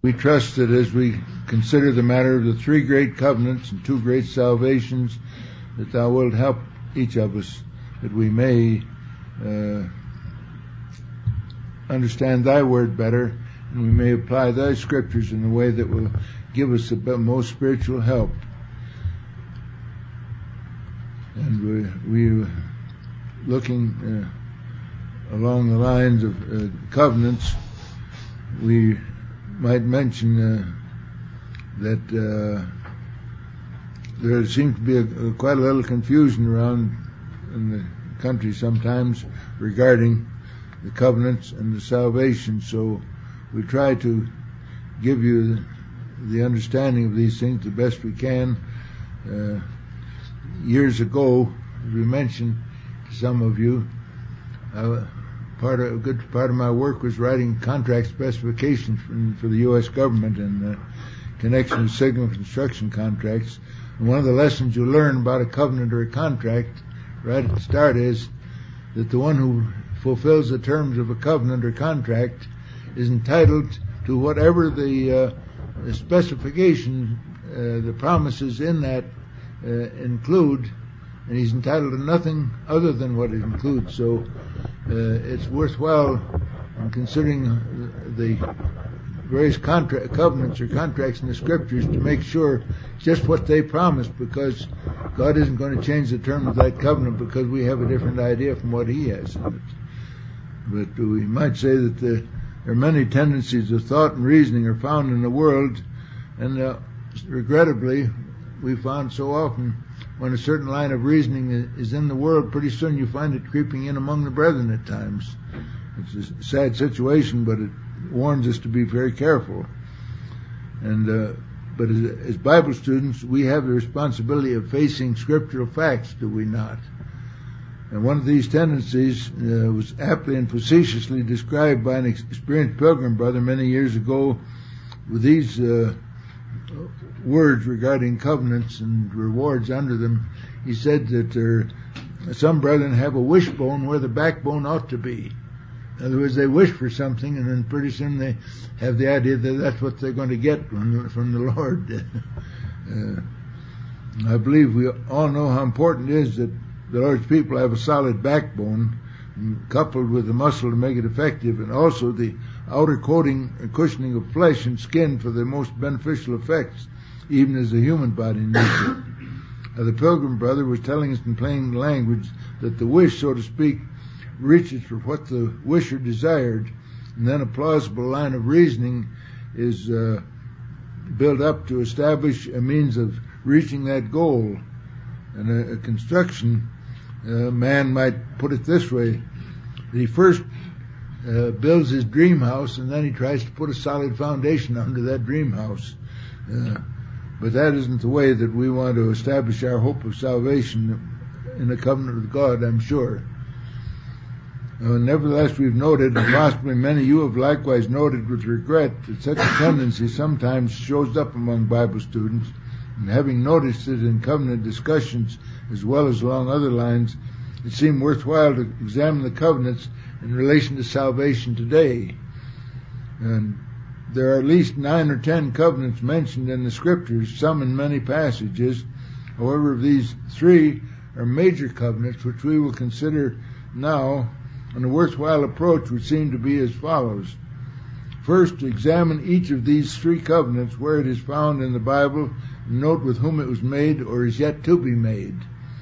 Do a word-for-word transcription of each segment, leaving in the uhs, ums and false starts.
We trust that as we consider the matter of the three great covenants and two great salvations, that thou wilt help each of us, that we may uh, understand thy word better, and we may apply thy scriptures in a way that will give us the most spiritual help. And we, we looking uh, along the lines of uh, covenants, we might mention uh, that uh, there seems to be a, a, quite a little confusion around in the country sometimes regarding the covenants and the salvation. So we try to give you the, the understanding of these things the best we can. Uh, years ago, as we mentioned to some of you, uh, part of, a good part of my work was writing contract specifications for, for the U S government in uh, connection with signal construction contracts. And one of the lessons you learn about a covenant or a contract right at the start is that the one who fulfills the terms of a covenant or contract is entitled to whatever the, uh, the specification, uh, the promises in that uh, include, and he's entitled to nothing other than what it includes. So uh, it's worthwhile in considering the various contract, covenants or contracts in the scriptures to make sure just what they promised, because God isn't going to change the terms of that covenant because we have a different idea from what he has in it. But we might say that the, there are many tendencies of thought and reasoning are found in the world, and uh, regrettably we found so often when a certain line of reasoning is in the world, pretty soon you find it creeping in among the brethren at times. It's a sad situation, but it warns us to be very careful. And uh, but as, as Bible students, we have the responsibility of facing scriptural facts, do we not? And one of these tendencies uh, was aptly and facetiously described by an experienced pilgrim brother many years ago with these uh, words regarding covenants and rewards under them. He said that there, some brethren have a wishbone where the backbone ought to be. In other words, they wish for something, and then pretty soon they have the idea that that's what they're going to get from the, from the Lord. uh, I believe we all know how important it is that the Lord's people have a solid backbone, coupled with the muscle to make it effective, and also the outer coating and cushioning of flesh and skin for the most beneficial effects, even as the human body needs it. Uh, the pilgrim brother was telling us in plain language that the wish, so to speak, reaches for what the wisher desired, and then a plausible line of reasoning is uh, built up to establish a means of reaching that goal. And a, a construction uh, man might put it this way: he first uh, builds his dream house, and then he tries to put a solid foundation under that dream house. Uh, but that isn't the way that we want to establish our hope of salvation in a covenant with God, I'm sure. Uh, nevertheless, we've noted, and possibly many of you have likewise noted with regret, that such a tendency sometimes shows up among Bible students, and having noticed it in covenant discussions as well as along other lines, it seemed worthwhile to examine the covenants in relation to salvation today. And there are at least nine or ten covenants mentioned in the scriptures, some in many passages. However, these three are major covenants, which we will consider now. And a worthwhile approach would seem to be as follows. First, to examine each of these three covenants where it is found in the Bible, and note with whom it was made or is yet to be made.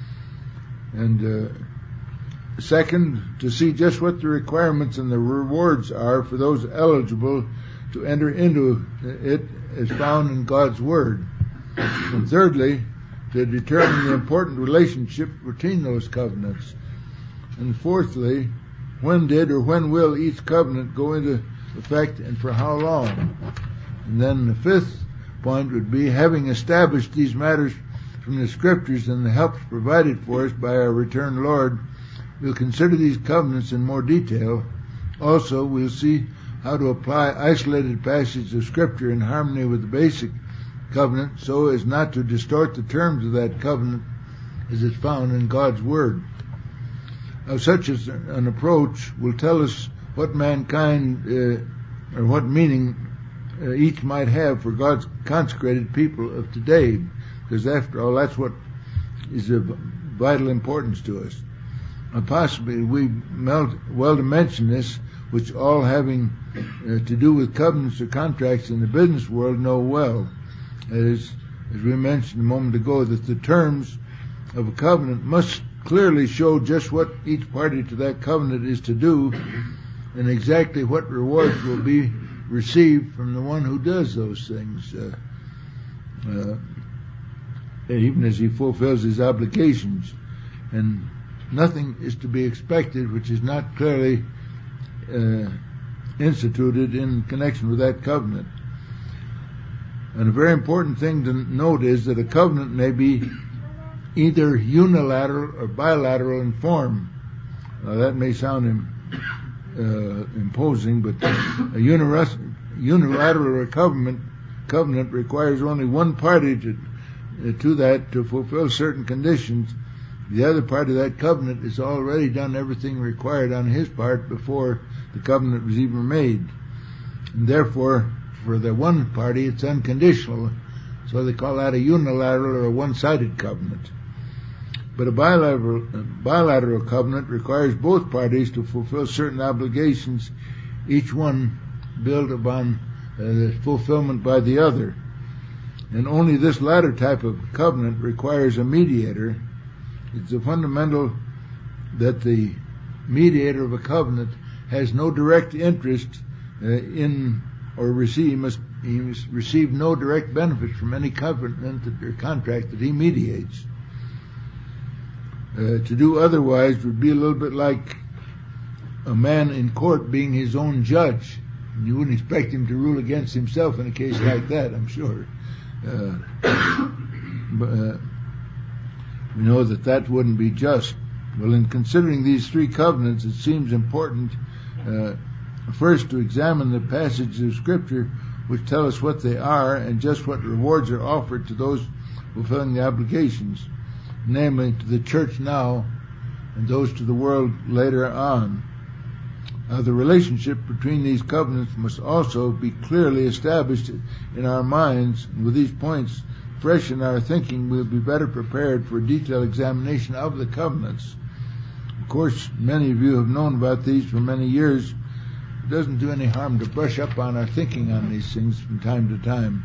And uh, second, to see just what the requirements and the rewards are for those eligible to enter into it as found in God's Word. And thirdly, to determine the important relationship between those covenants. And fourthly, when did or when will each covenant go into effect and for how long? And then the fifth point would be, having established these matters from the scriptures and the help provided for us by our returned Lord, we'll consider these covenants in more detail. Also, we'll see how to apply isolated passages of scripture in harmony with the basic covenant so as not to distort the terms of that covenant as it's found in God's Word. Now, such as an approach will tell us what mankind, uh, or what meaning uh, each might have for God's consecrated people of today, because after all, that's what is of vital importance to us. And possibly we well to mention this, which all having uh, to do with covenants or contracts in the business world know well. As, as we mentioned a moment ago, that the terms of a covenant must clearly show just what each party to that covenant is to do and exactly what rewards will be received from the one who does those things, uh, uh, even as he fulfills his obligations. And nothing is to be expected which is not clearly uh, instituted in connection with that covenant. And a very important thing to note is that a covenant may be either unilateral or bilateral in form. Now that may sound im, uh, imposing, but a unilateral covenant, covenant requires only one party to, uh, to that to fulfill certain conditions. The other part of that covenant has already done everything required on his part before the covenant was even made. And therefore, for the one party, it's unconditional. So they call that a unilateral or a one-sided covenant. But a bilateral, a bilateral covenant requires both parties to fulfill certain obligations, each one built upon uh, the fulfillment by the other. And only this latter type of covenant requires a mediator. It's a fundamental that the mediator of a covenant has no direct interest uh, in or receive, he must, he must receive no direct benefit from any covenant or contract that he mediates. Uh, to do otherwise would be a little bit like a man in court being his own judge. You wouldn't expect him to rule against himself in a case like that, I'm sure. Uh, but, uh, we know that that wouldn't be just. Well, in considering these three covenants, it seems important uh, first to examine the passages of Scripture which tell us what they are and just what rewards are offered to those fulfilling the obligations, namely to the church now and those to the world later on. Now, the relationship between these covenants must also be clearly established in our minds, and with these points fresh in our thinking, we'll be better prepared for a detailed examination of the covenants. Of course, many of you have known about these for many years. It doesn't do any harm to brush up on our thinking on these things from time to time.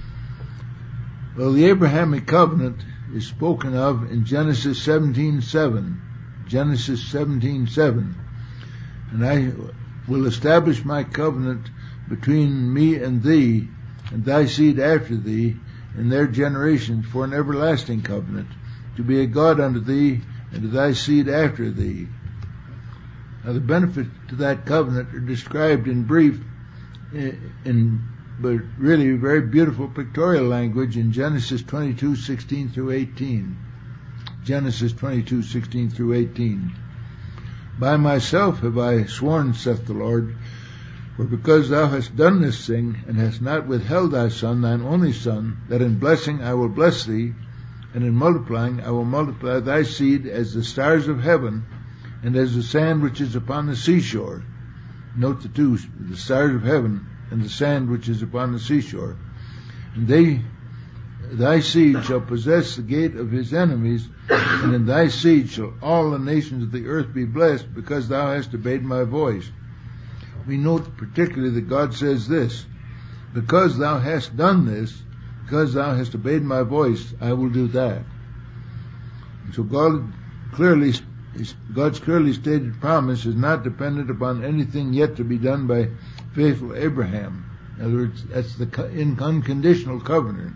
Well, the Abrahamic covenant is spoken of in Genesis seventeen seven. Genesis seventeen seven. And I will establish my covenant between me and thee, and thy seed after thee, and their generations, for an everlasting covenant, to be a God unto thee, and to thy seed after thee. Now the benefits to that covenant are described in brief, in, in but really very beautiful pictorial language in Genesis twenty-two sixteen through eighteen. Genesis twenty-two sixteen through eighteen. By myself have I sworn, saith the Lord, for because thou hast done this thing, and hast not withheld thy son, thine only son, that in blessing I will bless thee, and in multiplying I will multiply thy seed as the stars of heaven, and as the sand which is upon the seashore. Note the two, the stars of heaven, and the sand which is upon the seashore. And they, thy seed shall possess the gate of his enemies, and in thy seed shall all the nations of the earth be blessed, because thou hast obeyed my voice. We note particularly that God says this, because thou hast done this, because thou hast obeyed my voice, I will do that. And so God clearly, God's clearly stated promise is not dependent upon anything yet to be done by faithful Abraham. In other words, that's the unconditional covenant.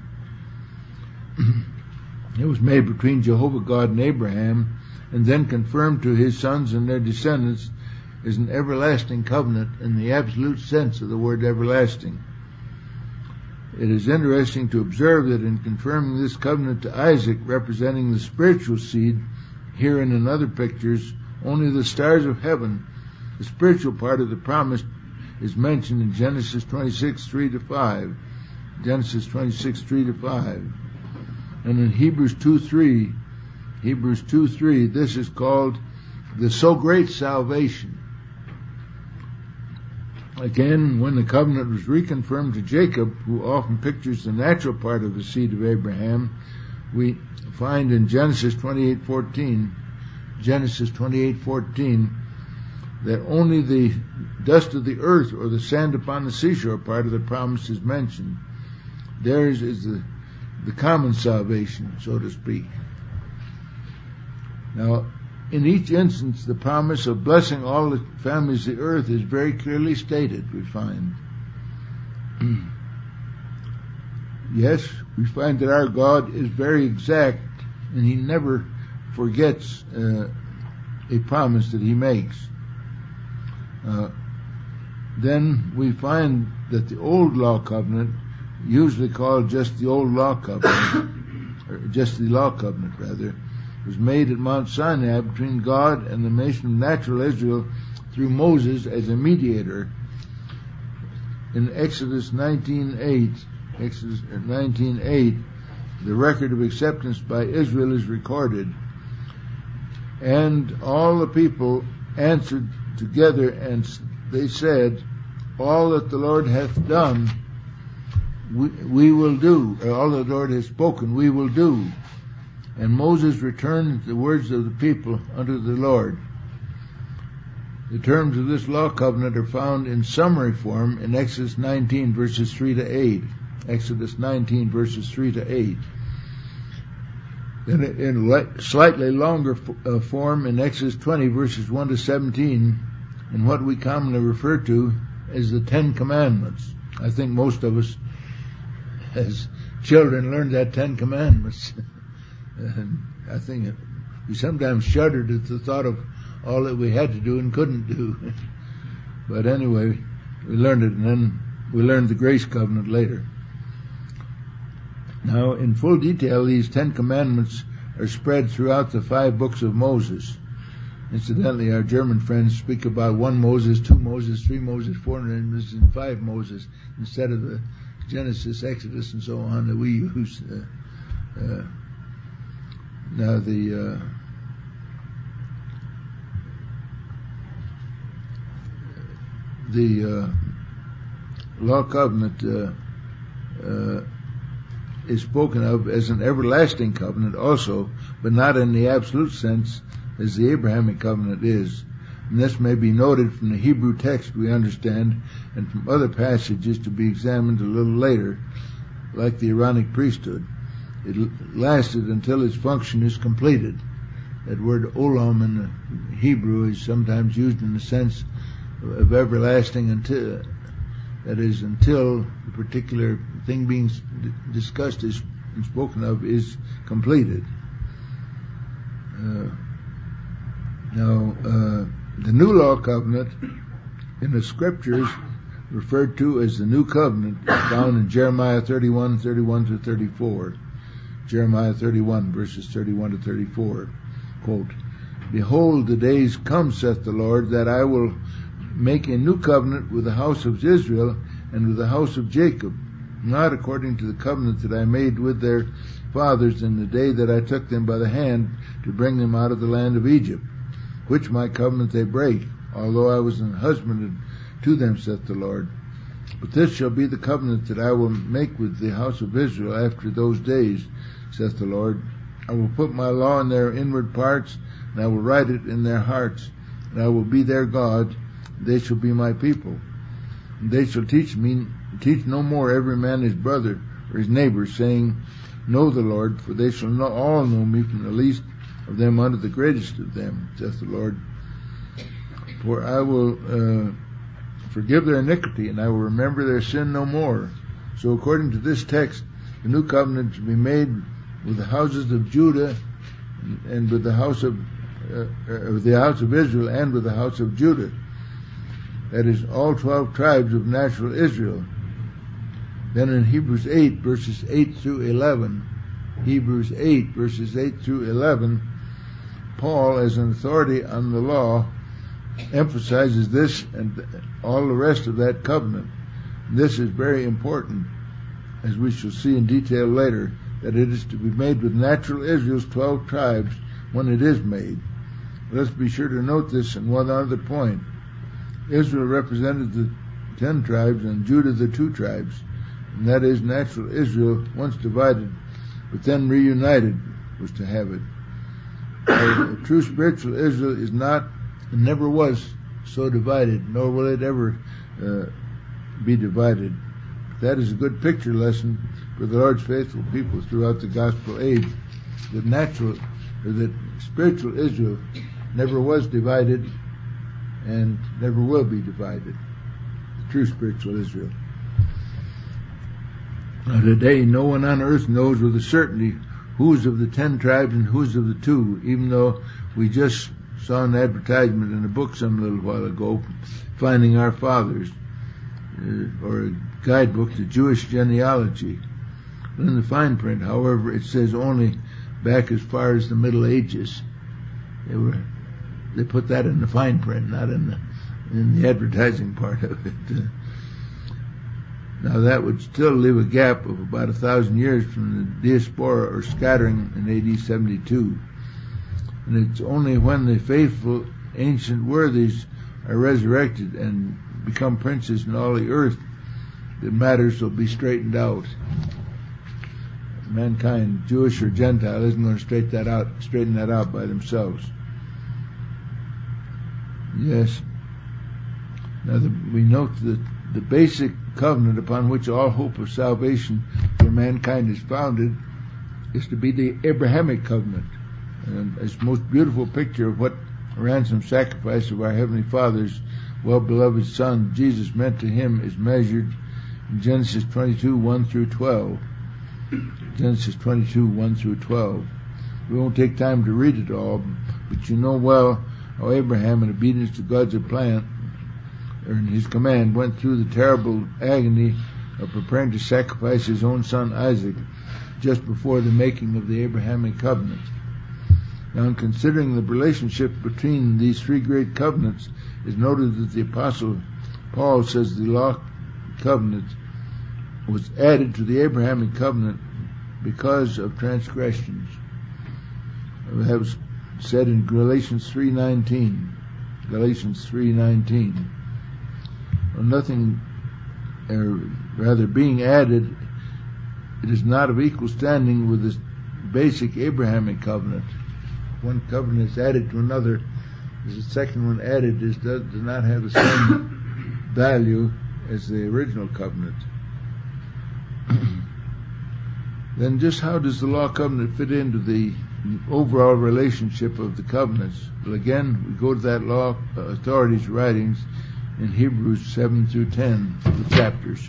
It was made between Jehovah God and Abraham, and then confirmed to his sons and their descendants as an everlasting covenant in the absolute sense of the word everlasting. It is interesting to observe that in confirming this covenant to Isaac, representing the spiritual seed, here and in other pictures, only the stars of heaven, the spiritual part of the promise, is mentioned in Genesis twenty-six three to five. Genesis twenty-six three to five. And in Hebrews two three, Hebrews two three, this is called the so great salvation. Again, when the covenant was reconfirmed to Jacob, who often pictures the natural part of the seed of Abraham, we find in Genesis twenty-eight fourteen, Genesis twenty-eight fourteen, that only the dust of the earth or the sand upon the seashore part of the promise is mentioned. Theirs is the, the common salvation, so to speak. Now, in each instance, the promise of blessing all the families of the earth is very clearly stated, we find. Yes, we find that our God is very exact, and He never forgets uh, a promise that He makes. Uh, then we find that the old law covenant, usually called just the old law covenant, or just the law covenant rather, was made at Mount Sinai between God and the nation of natural Israel through Moses as a mediator. In Exodus nineteen eight, Exodus nineteen eight, the record of acceptance by Israel is recorded. And all the people answered together, and they said, all that the Lord hath done, we, we will do. All that the Lord has spoken, we will do. And Moses returned the words of the people unto the Lord. The terms of this law covenant are found in summary form in Exodus nineteen verses three to eight. Exodus nineteen verses three to eight. In, in slightly longer uh, form in Exodus twenty verses one to seventeen, in what we commonly refer to as the Ten Commandments. I think most of us as children learned that Ten Commandments. And I think it, we sometimes shuddered at the thought of all that we had to do and couldn't do. But anyway, we learned it, and then we learned the grace covenant later. Now, in full detail, these Ten Commandments are spread throughout the five books of Moses. Incidentally, our German friends speak about one Moses, two Moses, three Moses, four Moses, and five Moses, instead of the Genesis, Exodus, and so on that we use. Uh, uh, now, the uh, the uh, law covenant uh, uh, is spoken of as an everlasting covenant also, but not in the absolute sense as the Abrahamic covenant is. And this may be noted from the Hebrew text we understand, and from other passages to be examined a little later, like the Aaronic priesthood. It lasted until its function is completed. That word olam in the Hebrew is sometimes used in the sense of everlasting until, that is, until the particular thing being discussed is and spoken of is completed. Uh, now, uh, the new law covenant in the scriptures referred to as the new covenant is found in Jeremiah thirty-one, thirty-one to thirty-four. Jeremiah thirty-one, verses thirty-one to thirty-four. Quote, behold, the days come, saith the Lord, that I will make a new covenant with the house of Israel and with the house of Jacob, not according to the covenant that I made with their fathers in the day that I took them by the hand to bring them out of the land of Egypt, which my covenant they break, although I was an husband to them, saith the Lord. But this shall be the covenant that I will make with the house of Israel after those days, saith the Lord. I will put my law in their inward parts, and I will write it in their hearts, and I will be their God, and they shall be my people. And they shall teach me, teach no more every man his brother or his neighbor, saying, know the Lord, for they shall know, all know me, from the least of them unto the greatest of them, saith the Lord. For I will uh, forgive their iniquity, and I will remember their sin no more. So according to this text, the new covenant shall be made with the houses of Judah and with the house of uh, uh, the house of Israel and with the house of Judah. That is, all twelve tribes of natural Israel. Then in Hebrews eight, verses eight through eleven, Hebrews eight, verses eight through eleven, Paul, as an authority on the law, emphasizes this and all the rest of that covenant. And this is very important, as we shall see in detail later, that it is to be made with natural Israel's twelve tribes when it is made. Let's be sure to note this in one other point. Israel represented the ten tribes, and Judah the two tribes. And that is, natural Israel, once divided, but then reunited, was to have it. A true spiritual Israel is not and never was so divided, nor will it ever uh, be divided. That is a good picture lesson for the Lord's faithful people throughout the gospel age. That natural, or that spiritual Israel never was divided and never will be divided. The true spiritual Israel. Now today, no one on earth knows with a certainty who's of the ten tribes and who's of the two, even though we just saw an advertisement in a book some little while ago, Finding Our Fathers, uh, or a guidebook to Jewish genealogy. In the fine print, however, it says only back as far as the Middle Ages. They were, they put that in the fine print, not in the in the advertising part of it. Uh, now that would still leave a gap of about a thousand years from the diaspora or scattering in A D seventy-two. And it's only when the faithful ancient worthies are resurrected and become princes in all the earth that matters will be straightened out. Mankind, Jewish or Gentile, isn't going to straighten that out, straighten that out by themselves. Yes. Now the, we note that the basic covenant upon which all hope of salvation for mankind is founded is to be the Abrahamic covenant. And it's the most beautiful picture of what a ransom sacrifice of our Heavenly Father's well-beloved Son, Jesus, meant to him is measured in Genesis twenty-two, one through twelve. Genesis twenty-two, one through twelve. We won't take time to read it all, but you know well how Abraham, in obedience to God's plan, or in his command, went through the terrible agony of preparing to sacrifice his own son Isaac just before the making of the Abrahamic covenant. Now, in considering the relationship between these three great covenants, it's noted that the Apostle Paul says the law covenant was added to the Abrahamic covenant because of transgressions. We have said in Galatians three nineteen, Galatians three nineteen, well, nothing, or rather being added, it is not of equal standing with the basic Abrahamic covenant. One covenant is added to another, the second one added is, does, does not have the same value as the original covenant. Then just how does the law covenant fit into the overall relationship of the covenants? Well, again, we go to that law authority's writings in Hebrews seven through ten, the chapters.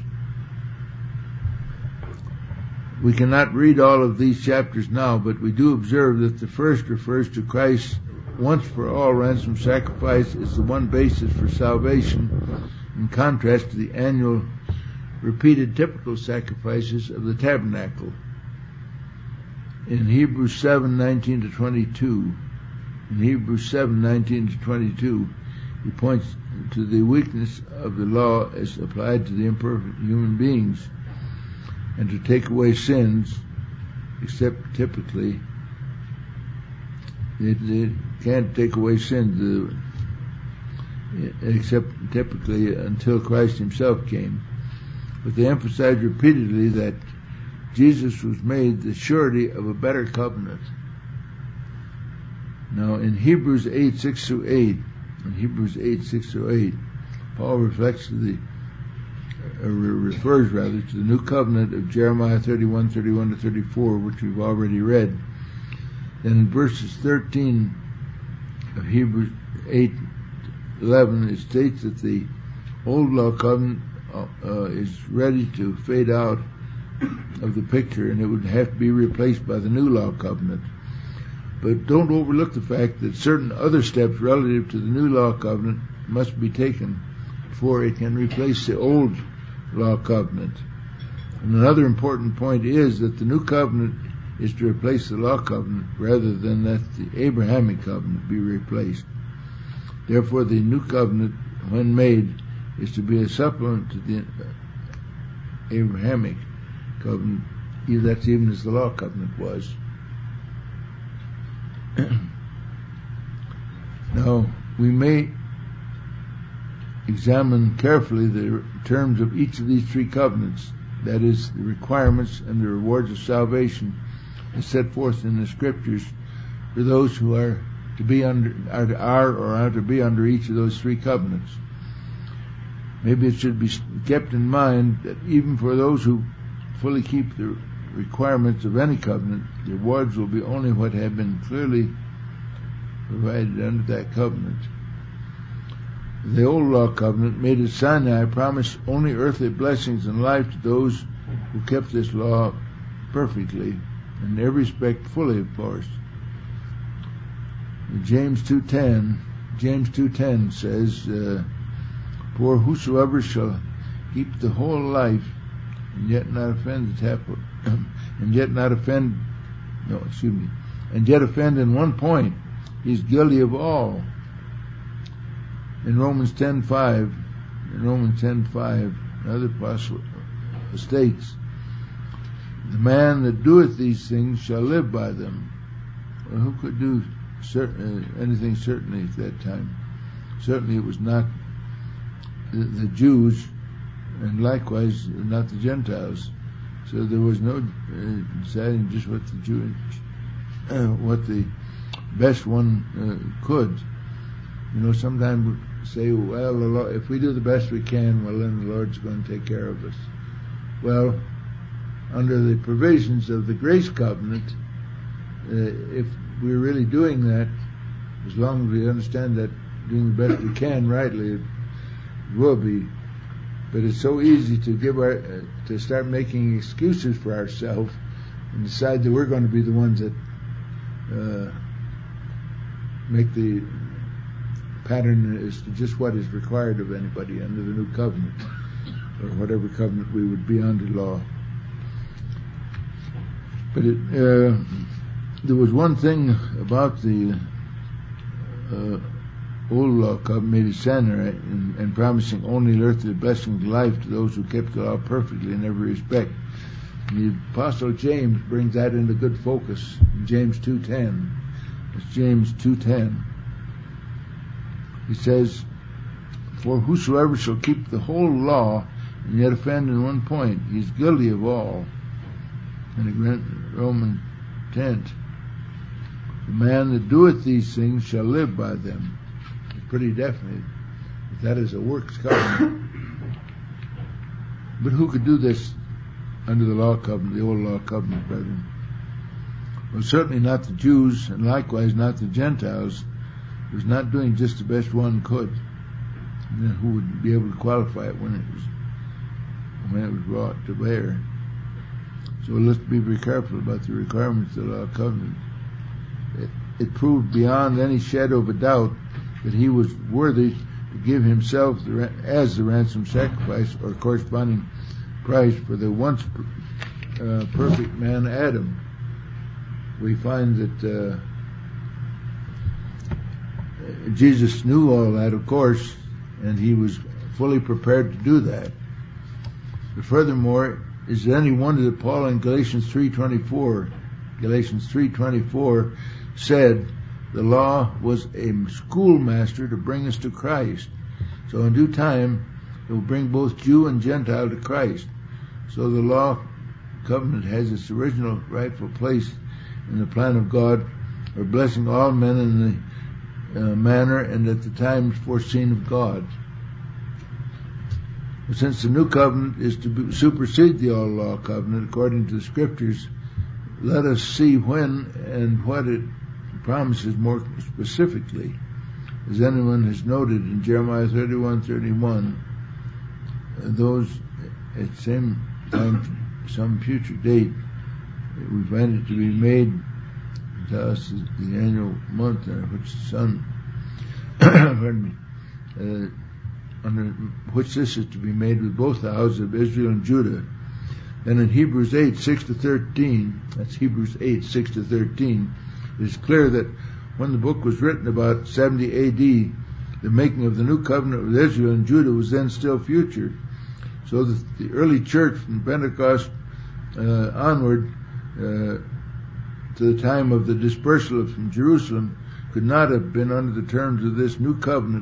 We cannot read all of these chapters now, but we do observe that the first refers to Christ's once for all ransom sacrifice as the one basis for salvation, in contrast to the annual repeated typical sacrifices of the tabernacle. In Hebrews seven nineteen to twenty-two, in Hebrews seven nineteen to twenty-two, he points to the weakness of the law as applied to the imperfect human beings, and to take away sins, except typically, it, it can't take away sins, uh, except typically until Christ himself came. But they emphasize repeatedly that Jesus was made the surety of a better covenant. Now in Hebrews eight, six through eight, in Hebrews eight, six through eight, Paul reflects to the or refers rather to the new covenant of Jeremiah thirty-one, thirty-one to thirty-four, which we've already read. Then in verses thirteen of Hebrews eight, eleven, it states that the old law covenant uh, uh, is ready to fade out of the picture, and it would have to be replaced by the new law covenant. But don't overlook the fact that certain other steps relative to the new law covenant must be taken before it can replace the old law covenant. And another important point is that the new covenant is to replace the law covenant rather than that the Abrahamic covenant be replaced. Therefore, the new covenant, when made, is to be a supplement to the Abrahamic covenant. That's even as the law covenant was. Now, we may examine carefully the terms of each of these three covenants, that is, the requirements and the rewards of salvation as set forth in the Scriptures for those who are to be under, are, are or are to be under each of those three covenants. Maybe it should be kept in mind that even for those who fully keep the requirements of any covenant, the rewards will be only what have been clearly provided under that covenant. The old law covenant made at Sinai promised only earthly blessings and life to those who kept this law perfectly, in every respect fully, of course. James two ten, James two ten says, uh, "For whosoever shall keep the whole life and yet not offend the temple, and yet not offend, no, excuse me, and yet offend in one point, he is guilty of all." In Romans ten five, in Romans ten five, another apostle states, "The man that doeth these things shall live by them." Well, who could do certain, uh, anything certainly at that time? Certainly it was not the, the Jews, and likewise not the Gentiles. So there was no uh, deciding just what the Jew, uh, what the best one uh, could. You know, sometimes we say, well, the Lord, if we do the best we can, well, then the Lord's going to take care of us. Well, under the provisions of the grace covenant, uh, if we're really doing that, as long as we understand that doing the best we can rightly, it will be. But it's so easy to give our, uh, to start making excuses for ourselves and decide that we're going to be the ones that uh, make the pattern as to just what is required of anybody under the new covenant, or whatever covenant we would be under law. But it, uh, there was one thing about the uh, old law covenant made at Sinai and, and promising only earthly blessings of life to those who kept the law perfectly in every respect. And the Apostle James brings that into good focus in James two ten. It's James two ten. He says, "For whosoever shall keep the whole law and yet offend in one point, he is guilty of all." And Romans ten, "The man that doeth these things shall live by them." It's pretty definite that is a works covenant. But who could do this under the law covenant, the old law covenant, brethren? Well, certainly not the Jews, and likewise not the Gentiles. It was not doing just the best one could. And then who would be able to qualify it when it was when it was brought to bear? So let's be very careful about the requirements of the law covenant. It, it proved beyond any shadow of a doubt that he was worthy to give himself the, as the ransom sacrifice or corresponding price for the once uh, perfect man Adam. We find that uh, Jesus knew all that, of course, and he was fully prepared to do that. But furthermore, is it any wonder that Paul in Galatians three twenty-four, Galatians three twenty-four said the law was a schoolmaster to bring us to Christ. So in due time, it will bring both Jew and Gentile to Christ. So the law covenant has its original rightful place in the plan of God for blessing all men in the Uh, manner and at the times foreseen of God. But since the new covenant is to be, supersede the old law covenant according to the Scriptures, let us see when and what it promises more specifically. As anyone has noted in Jeremiah thirty-one thirty-one, uh, those at the same time, some future date, we find it to be made to us the annual month in which the sun, pardon me, uh, under which this is to be made with both the houses of Israel and Judah. And in Hebrews eight six to thirteen, that's Hebrews eight six to thirteen, it is clear that when the book was written about seventy A D, the making of the new covenant with Israel and Judah was then still future. So that the early church from Pentecost uh, onward uh, to the time of the dispersal from Jerusalem could not have been under the terms of this new covenant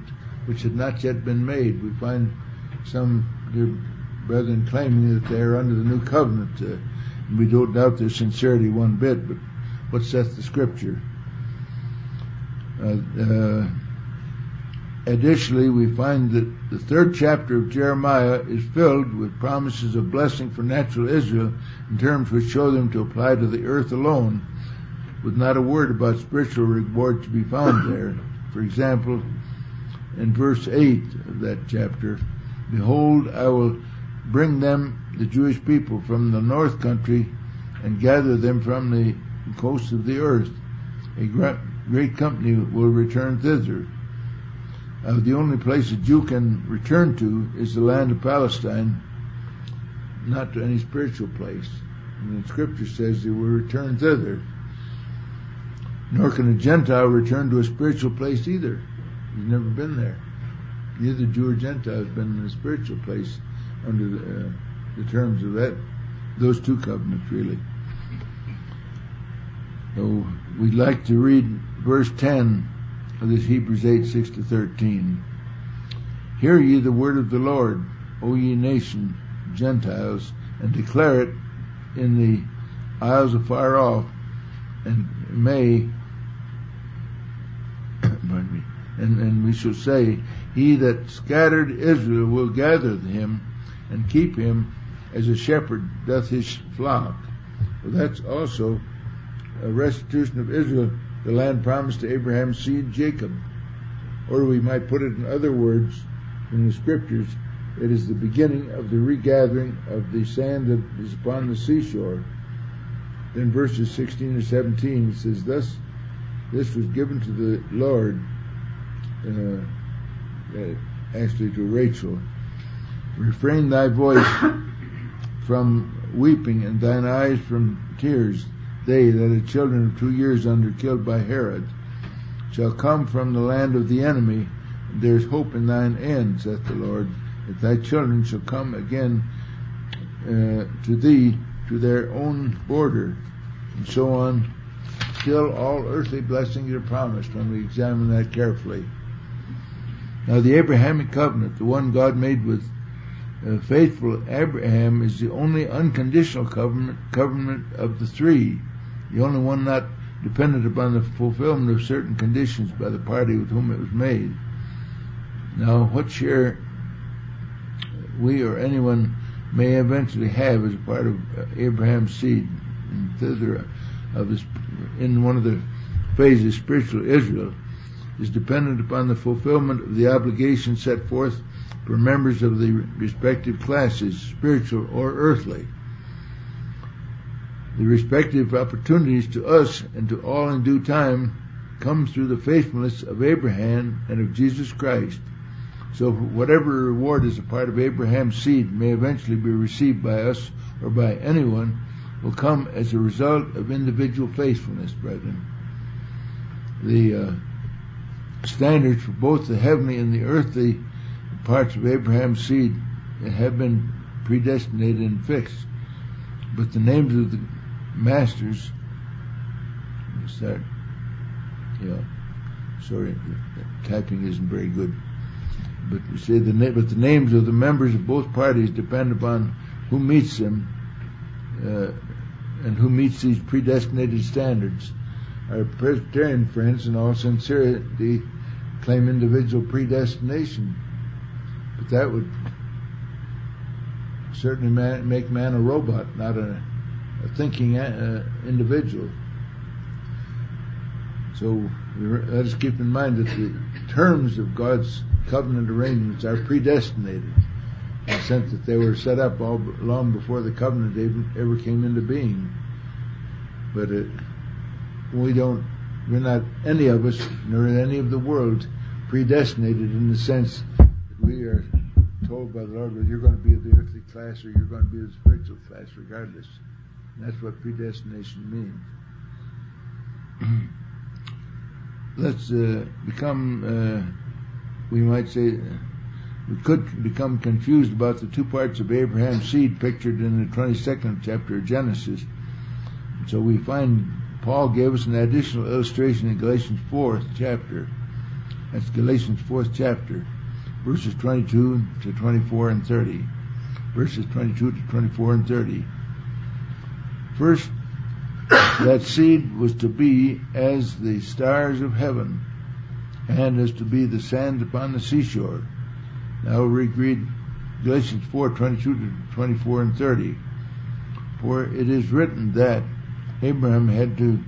which had not yet been made. We find some dear brethren claiming that they are under the new covenant. Uh, and we don't doubt their sincerity one bit, but what saith the Scripture? Uh, uh, additionally, we find that the third chapter of Jeremiah is filled with promises of blessing for natural Israel in terms which show them to apply to the earth alone, with not a word about spiritual reward to be found there. For example, in verse eight of that chapter, behold, I will bring them, the Jewish people, from the north country and gather them from the coasts of the earth. A great company will return thither. Uh, the only place a Jew can return to is the land of Palestine, not to any spiritual place. And the Scripture says they will return thither. Nor can a Gentile return to a spiritual place either. He's never been there. Neither Jew or Gentile has been in a spiritual place under the, uh, the terms of that, those two covenants, really. So we'd like to read verse ten of this Hebrews eight, six to thirteen. Hear ye the word of the Lord, O ye nation, Gentiles, and declare it in the isles afar off, and may, pardon me, and, and we shall say, he that scattered Israel will gather him, and keep him as a shepherd doth his flock. Well, that's also a restitution of Israel, the land promised to Abraham's seed, Jacob. Or we might put it in other words, in the Scriptures, it is the beginning of the regathering of the sand that is upon the seashore. Then verses sixteen or seventeen, it says, thus, this was given to the Lord, uh, uh, actually to Rachel, refrain thy voice from weeping and thine eyes from tears. They that are children of two years under killed by Herod shall come from the land of the enemy, and there is hope in thine end, saith the Lord, that thy children shall come again uh, to thee to their own border, and so on, till all earthly blessings are promised, when we examine that carefully. Now the Abrahamic covenant, the one God made with uh, faithful Abraham, is the only unconditional covenant, covenant of the three, the only one not dependent upon the fulfillment of certain conditions by the party with whom it was made. Now, what share we or anyone may eventually have as a part of Abraham's seed and thither of his, in one of the phases, spiritual Israel, is dependent upon the fulfillment of the obligations set forth for members of the respective classes, spiritual or earthly. The respective opportunities to us and to all in due time come through the faithfulness of Abraham and of Jesus Christ. So whatever reward is a part of Abraham's seed may eventually be received by us or by anyone will come as a result of individual faithfulness, brethren. The uh, standards for both the heavenly and the earthly parts of Abraham's seed have been predestinated and fixed, but the names of the masters, start, yeah, sorry, typing isn't very good, but you say the na- but the names of the members of both parties depend upon who meets them, uh, and who meets these predestinated standards. Our Presbyterian friends, in all sincerity, claim individual predestination, but that would certainly man, make man a robot, not a, a thinking uh, individual. So let us keep in mind that the terms of God's covenant arrangements are predestinated, in the sense that they were set up all long before the covenant even ever came into being. But it, we don't, we're not, any of us, nor any of the world, predestinated in the sense that we are told by the Lord, well, you're going to be of the earthly class or you're going to be of the spiritual class regardless. And that's what predestination means. Let's uh, become, uh, we might say, we could become confused about the two parts of Abraham's seed pictured in the twenty-second chapter of Genesis. So we find Paul gave us an additional illustration in Galatians fourth chapter. That's Galatians fourth chapter. verses twenty-two to twenty-four and thirty. Verses twenty-two to twenty-four and thirty. First, that seed was to be as the stars of heaven, and as to be the sand upon the seashore. Now we read Galatians four, twenty-two to twenty-four and thirty. For it is written that Abraham had to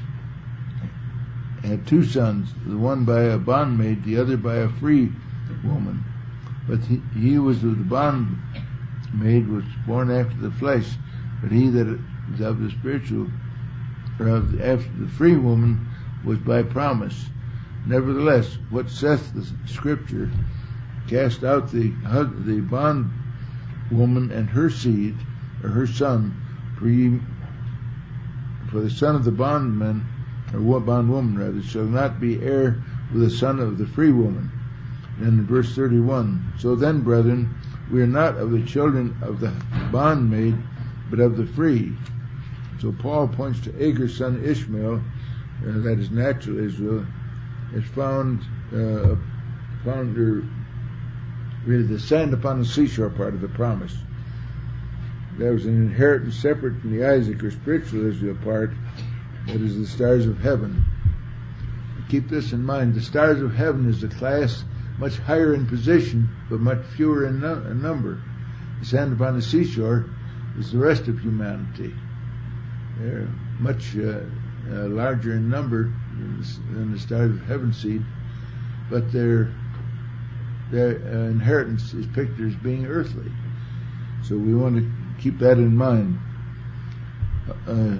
had two sons, the one by a bondmaid, the other by a free woman. But he, he was of the bondmaid was born after the flesh, but he that is of the spiritual, or of the, after the free woman, was by promise. Nevertheless, what saith the Scripture, cast out the the bond woman and her seed, or her son, for ye, for the son of the bondman, or bondwoman rather, shall not be heir with the son of the free woman. And in verse thirty-one, so then, brethren, we are not of the children of the bondmaid, but of the free. So Paul points to Agar's son Ishmael, uh, that is natural Israel, is found uh, found er, really the sand upon the seashore part of the promise. There was an inheritance separate from the Isaac or spiritual Israel part, that is the stars of heaven. Keep this in mind. The stars of heaven is a class much higher in position, but much fewer in, no- in number. The sand upon the seashore is the rest of humanity. They're much uh, uh, larger in number than the stars of heaven seed, but their their uh, inheritance is pictured as being earthly. So we want to keep that in mind. Uh,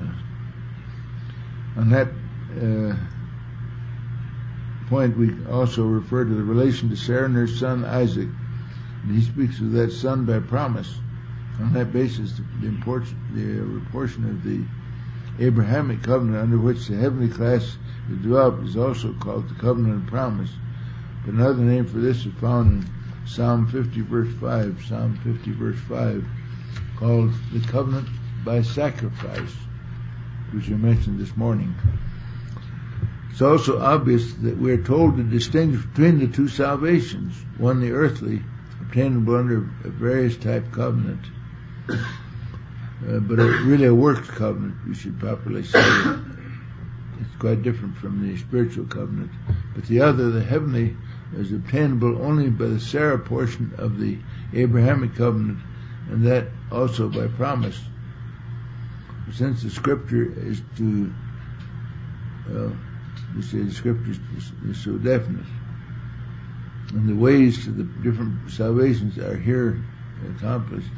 on that uh, point, we also refer to the relation to Sarah and her son Isaac, and he speaks of that son by promise. On that basis, the, import- the portion of the Abrahamic covenant under which the heavenly class is developed is also called the covenant of promise. But another name for this is found in Psalm fifty verse five, Psalm fifty verse five, called the covenant by sacrifice, which I mentioned this morning. It's also obvious that we are told to distinguish between the two salvations, one the earthly, obtainable under a various type covenant, uh, but a, really a works covenant, we should properly say. It's quite different from the spiritual covenant. But the other, the heavenly, is obtainable only by the Sarah portion of the Abrahamic covenant, and that also by promise. Since the Scripture is to, uh, we say the Scripture is, is so definite, and the ways to the different salvations are here accomplished.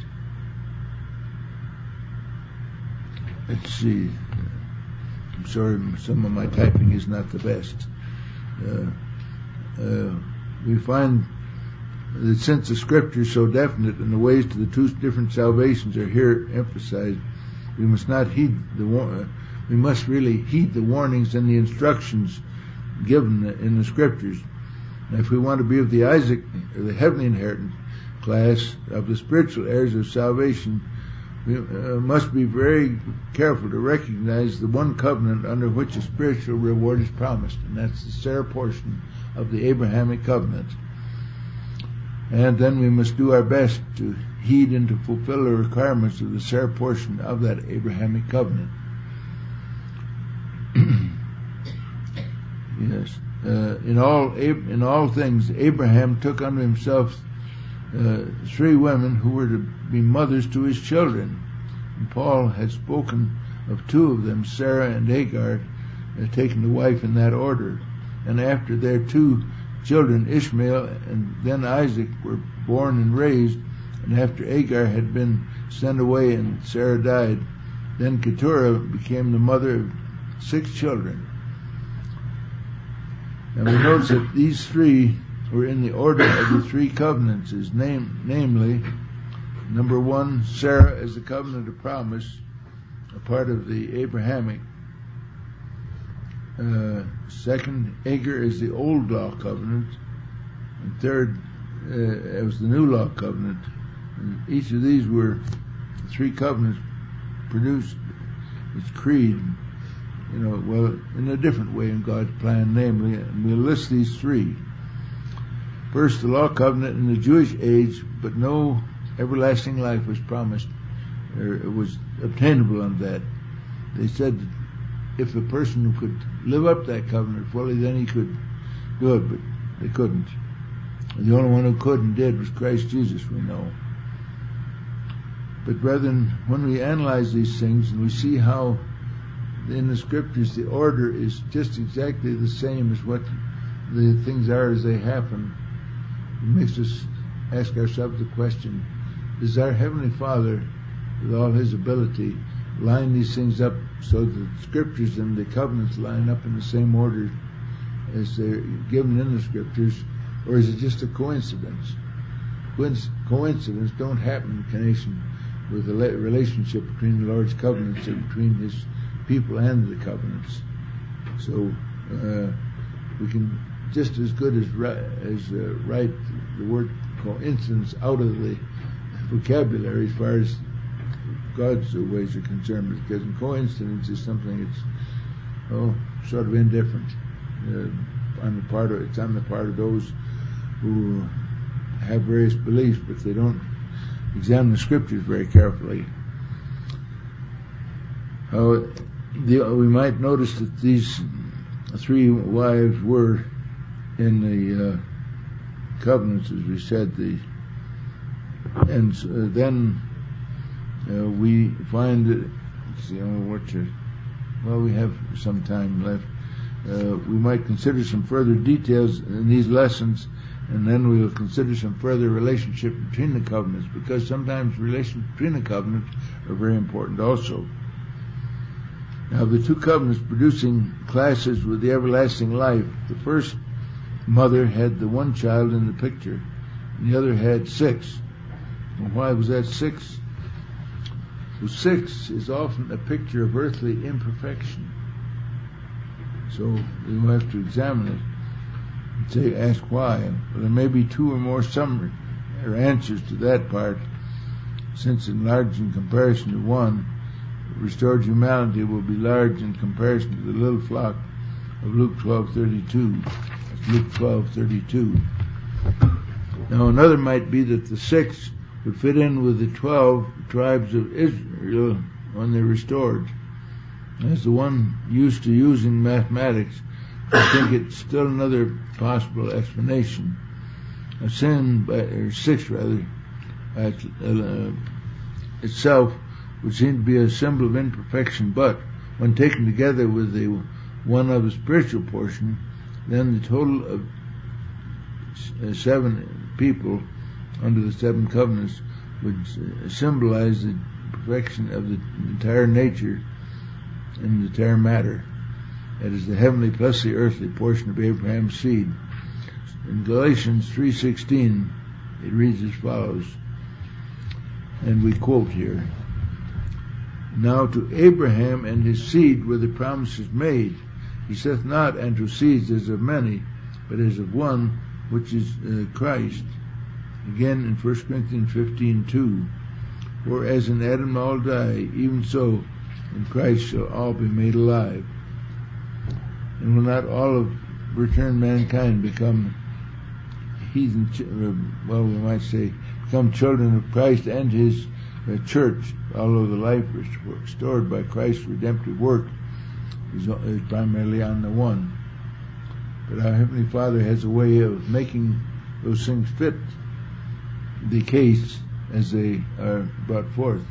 Let's see. I'm sorry, some of my typing is not the best. Uh, uh, we find that since the Scripture is so definite and the ways to the two different salvations are here emphasized, we must not heed the uh, we must really heed the warnings and the instructions given in the Scriptures. And if we want to be of the Isaac, or the heavenly inheritance class of the spiritual heirs of salvation, we uh, must be very careful to recognize the one covenant under which a spiritual reward is promised, and that's the Sarah portion of the Abrahamic covenant. And then we must do our best to heed and to fulfill the requirements of the Sarah portion of that Abrahamic covenant. Yes, uh, in all in all things, Abraham took unto himself uh, three women who were to be mothers to his children. And Paul had spoken of two of them, Sarah and Hagar, uh, taken to wife in that order. And after their two children, Ishmael and then Isaac, were born and raised, and after Hagar had been sent away and Sarah died, then Keturah became the mother of six children. And we notice that these three were in the order of the three covenants, is name, namely, number one, Sarah as the covenant of promise, a part of the Abrahamic. Uh, second, Hagar is the old law covenant. And third, uh, it was the new law covenant. And each of these were three covenants produced its creed, you know, well, in a different way in God's plan, namely, and we'll list these three. First, the law covenant in the Jewish age, but no everlasting life was promised, or it was obtainable on that. They said that if a person could live up that covenant fully, then he could do it, but they couldn't. The only one who could and did was Christ Jesus, we know. But brethren, when we analyze these things and we see how in the scriptures the order is just exactly the same as what the things are as they happen, it makes us ask ourselves the question, does our Heavenly Father, with all His ability, line these things up so that the scriptures and the covenants line up in the same order as they're given in the scriptures, or is it just a coincidence? Coincidence don't happen in connection with the relationship between the Lord's covenants and between His people and the covenants. So uh, we can just as good as, ri- as uh, write the word coincidence out of the vocabulary as far as God's ways are concerned, because coincidence is something that's oh sort of indifferent uh, on the part of it's on the part of those who have various beliefs, but they don't examine the scriptures very carefully. Uh, the, we might notice that these three wives were in the uh, covenants, as we said, the and uh, then uh, we find that, let's see, what to, well, we have some time left. Uh, we might consider some further details in these lessons, and then we will consider some further relationship between the covenants, because sometimes relations between the covenants are very important also. Now, the two covenants producing classes with the everlasting life, the first mother had the one child in the picture, and the other had six. And why was that six? Well, six is often a picture of earthly imperfection. So we will have to examine it and say, ask why. Well, there may be two or more summary or answers to that part, since enlarged in comparison to one, restored humanity will be large in comparison to the little flock of Luke twelve thirty-two. That's Luke twelve thirty-two. Now another might be that the six would fit in with the twelve tribes of Israel when they're restored. As the one used to using mathematics, I think it's still another possible explanation. A sin, by, or six rather, uh, itself would seem to be a symbol of imperfection, but when taken together with the one of the spiritual portion, then the total of uh, seven people under the seven covenants would uh, symbolize the perfection of the entire nature and the entire matter. That is the heavenly plus the earthly portion of Abraham's seed. In Galatians three sixteen, it reads as follows, and we quote here, "Now to Abraham and his seed were the promises made. He saith not unto seeds as of many, but as of one, which is uh, Christ." Again in First Corinthians fifteen two, "For as in Adam all die, even so in Christ shall all be made alive. And will not all of returned mankind become heathen, well, we might say, become children of Christ and His uh, church, although the life restored by Christ's redemptive work is, is primarily on the one. But our Heavenly Father has a way of making those things fit the case as they are brought forth.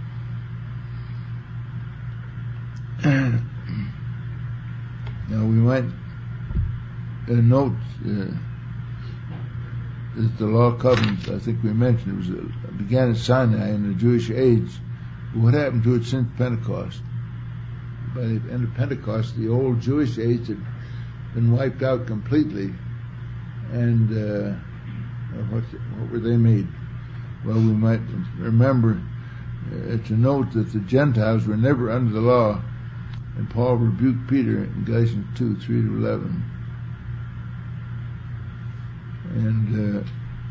Now we might uh, note uh, that the law covenants, I think we mentioned, it was uh, began at Sinai in the Jewish age. But what happened to it since Pentecost? By the end of Pentecost, the old Jewish age had been wiped out completely. And uh, what, what were they made? Well, we might remember uh, to note that the Gentiles were never under the law, and Paul rebuked Peter in Galatians two, three to eleven. And uh,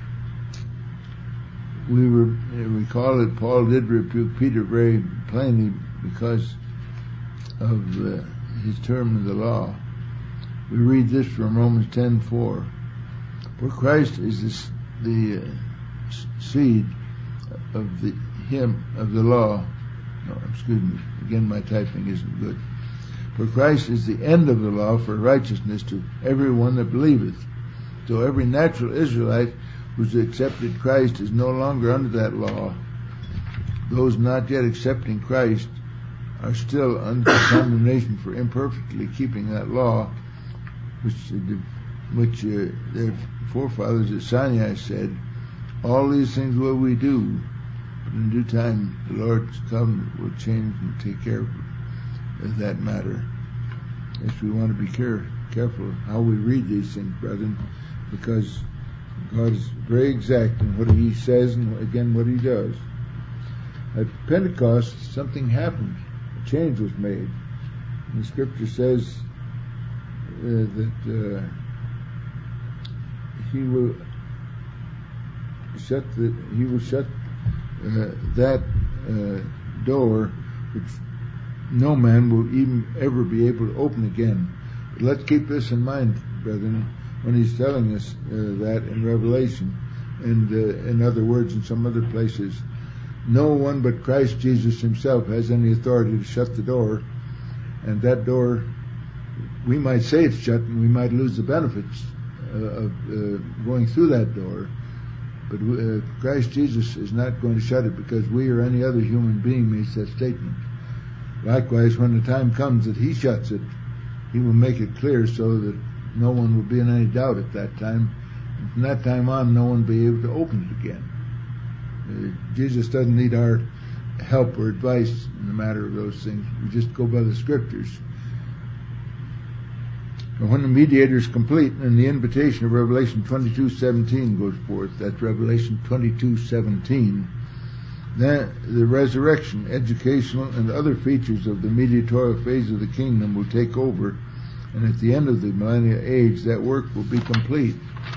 we were, recall that Paul did rebuke Peter very plainly because of uh, his term of the law. We read this from Romans ten four. For Christ is this, the uh, seed of the him of the law. No, excuse me. Again, my typing isn't good. For Christ is the end of the law for righteousness to everyone that believeth. So every natural Israelite who's accepted Christ is no longer under that law. Those not yet accepting Christ are still under condemnation for imperfectly keeping that law, which which uh, their forefathers at Sinai said, all these things will we do, but in due time the Lord's covenant will change and take care of that matter. Yes, we want to be care, careful how we read these things, brethren, because God is very exact in what He says and again what He does. At Pentecost, something happened. A change was made. And the Scripture says uh, that uh, He will shut the He will shut uh, that uh, door which no man will even ever be able to open again. But let's keep this in mind, brethren, when He's telling us uh, that in Revelation, and uh, in other words, in some other places. No one but Christ Jesus Himself has any authority to shut the door, and that door, we might say it's shut and we might lose the benefits uh, of uh, going through that door, but uh, Christ Jesus is not going to shut it because we or any other human being makes that statement. Likewise, when the time comes that He shuts it, He will make it clear so that no one will be in any doubt at that time, and from that time on no one will be able to open it again. Uh, Jesus doesn't need our help or advice in the matter of those things. We just go by the Scriptures. But when the mediator is complete and the invitation of Revelation twenty-two seventeen goes forth, that's Revelation twenty-two seventeen, then the resurrection, educational, and other features of the mediatorial phase of the kingdom will take over, and at the end of the millennial age, that work will be complete.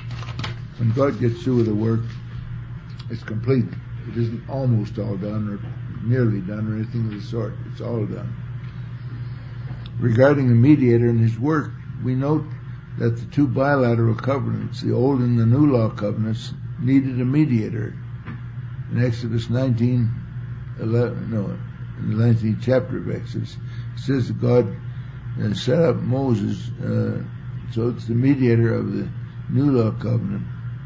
When God gets through with the work, it's complete. It isn't almost all done or nearly done or anything of the sort. It's all done. Regarding the mediator and his work, we note that the two bilateral covenants, the old and the new law covenants, needed a mediator. In Exodus nineteen, eleven, no, in the nineteenth chapter of Exodus, it says that God uh, set up Moses, uh, so it's the mediator of the new law covenant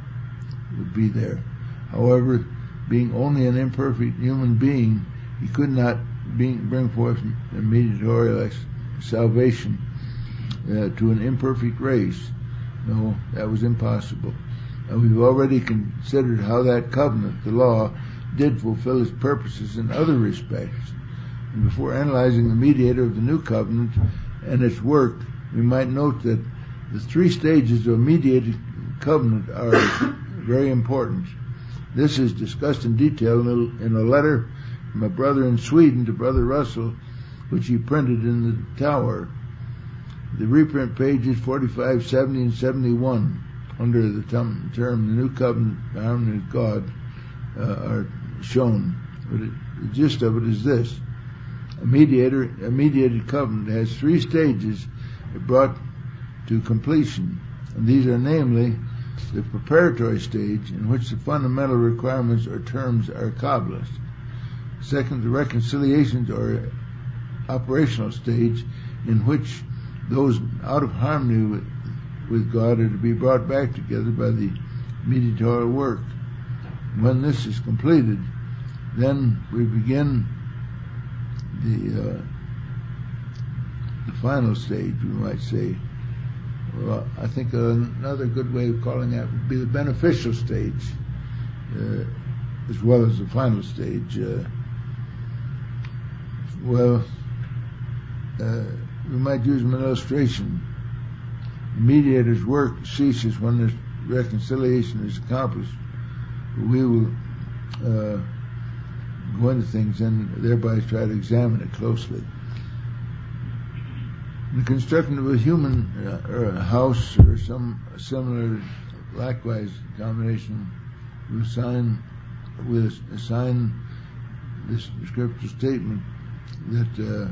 would be there. However, being only an imperfect human being, he could not being, bring forth a mediatorial salvation uh, to an imperfect race. No, that was impossible. And we've already considered how that covenant, the law, did fulfill its purposes in other respects. And before analyzing the mediator of the new covenant and its work, we might note that the three stages of a mediated covenant are very important. This is discussed in detail in a letter from a brother in Sweden to Brother Russell, which he printed in the tower. The reprint pages forty-five, seventy, and seventy-one, under the term, term the New Covenant bound with God, uh, are shown. But it, the gist of it is this. A mediator, a mediated covenant has three stages brought to completion. And these are namely the preparatory stage, in which the fundamental requirements or terms are accomplished. Second, the reconciliations or operational stage, in which those out of harmony with, with God are to be brought back together by the mediatorial work. When this is completed, then we begin the uh, the final stage, we might say. Well, I think another good way of calling that would be the beneficial stage, uh, as well as the final stage. Uh, well, uh, we might use an illustration. The mediator's work ceases when this reconciliation is accomplished. We will uh, go into things and thereby try to examine it closely. The construction of a human uh, or a house or some similar, likewise combination, will assign will assign this scriptural statement that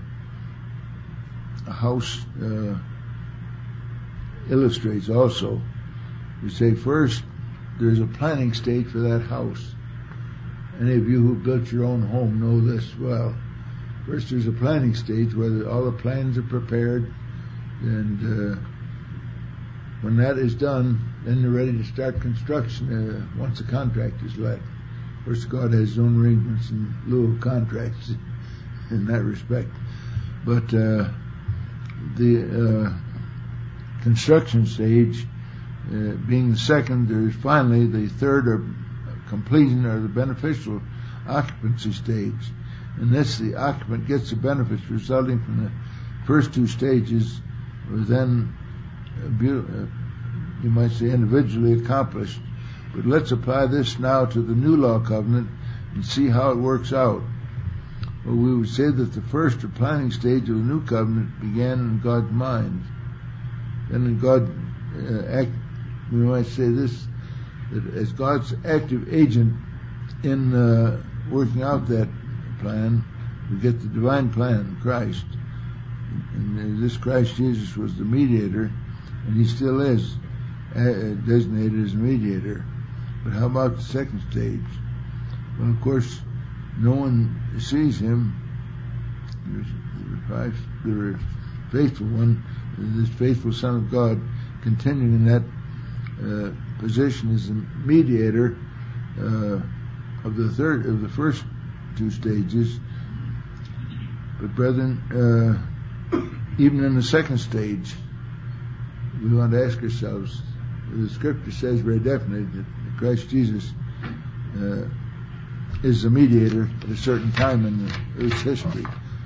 uh, a house uh, illustrates also. we say first there's a planning stage for that house. Any of you who built your own home know this well. First there's a planning stage where all the plans are prepared, and uh, when that is done, then they're ready to start construction uh, once the contract is let. Of course, God has his own arrangements in lieu of contracts in that respect. But uh, the uh, construction stage uh, being the second, there's finally the third or completion or the beneficial occupancy stage. And this, the occupant gets the benefits resulting from the first two stages, were then uh, uh, you might say individually accomplished. But let's apply this now to the new law covenant and see how it works out. Well, we would say that the first or planning stage of the new covenant began in God's mind. Then in God, uh, act, we might say this, that as God's active agent in uh, working out that plan, we get the divine plan, Christ. And this Christ Jesus was the mediator, and he still is uh, designated as a mediator. But how about the second stage? Well, of course, no one sees him. There's the faithful one, this faithful Son of God, continuing in that uh, position as the mediator uh, of the third of the first two stages. But brethren, uh, even in the second stage, we want to ask ourselves. The Scripture says very definitely that Christ Jesus uh, is the mediator at a certain time in the earth's history.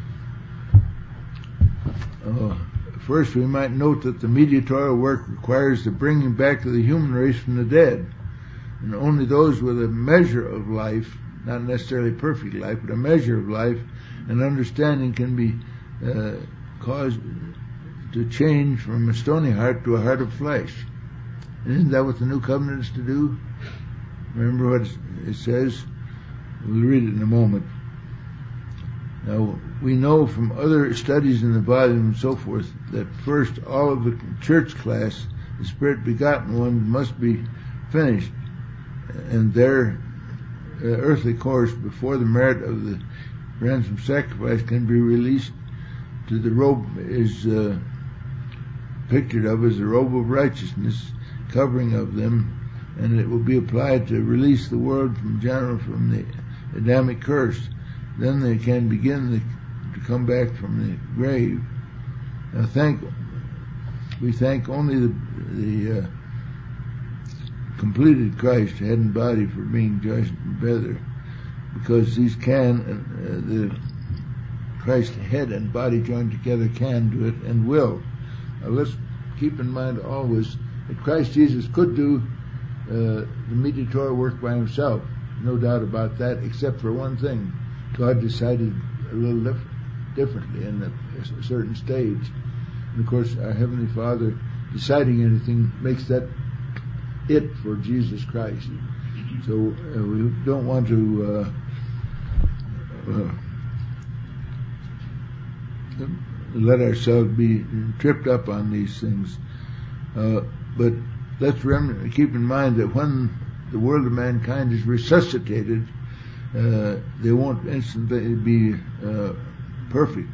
Uh, first, we might note that the mediatorial work requires the bringing back of the human race from the dead, and only those with a measure of life, not necessarily perfect life, but a measure of life and understanding can be uh, caused to change from a stony heart to a heart of flesh. Isn't that what the new covenant is to do? Remember what it says? We'll read it in a moment. Now, we know from other studies in the volume and so forth that first all of the church class, the Spirit begotten one, must be finished, and their uh, earthly course before the merit of the ransom sacrifice can be released to the robe is uh, pictured of as the robe of righteousness, covering of them, and it will be applied to release the world from general from the Adamic curse. Then they can begin the, to come back from the grave. Now thank we thank only the, the uh, completed Christ, head and body, for being joined together, because these can uh, the Christ head and body joined together can do it and will. Now let's keep in mind always that Christ Jesus could do uh, the mediatorial work by himself, no doubt about that, except for one thing. God decided a little dif- differently in a, a certain stage. And of course, our Heavenly Father deciding anything makes that it for Jesus Christ. So uh, we don't want to uh, uh, let ourselves be tripped up on these things. Uh, but let's rem- keep in mind that when the world of mankind is resuscitated, uh, they won't instantly be uh, perfect.